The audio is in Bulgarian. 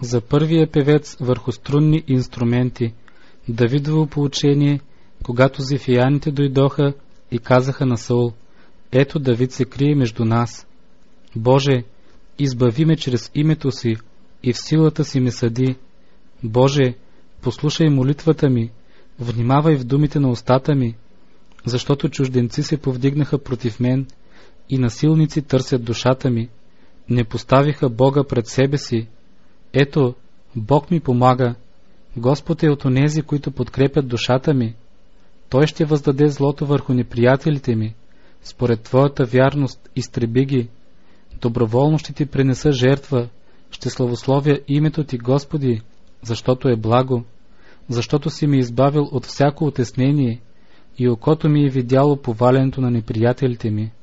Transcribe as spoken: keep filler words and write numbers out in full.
за първия певец върху струнни инструменти, Давидово поучение, когато зефияните дойдоха и казаха на Саул: ето Давид се крие между нас. Боже, избави ме чрез името си и в силата си ме съди. Боже, послушай молитвата ми, внимавай в думите на устата ми, защото чужденци се повдигнаха против мен и насилници търсят душата ми. Не поставиха Бога пред себе си. Ето, Бог ми помага. Господ е от онези, които подкрепят душата ми. Той ще въздаде злото върху неприятелите ми. Според Твоята вярност изтреби ги. Доброволно ще Ти принеса жертва. Ще славословя името Ти, Господи, защото е благо, защото си ме избавил от всяко утеснение и окото ми е видяло повалянето на неприятелите ми.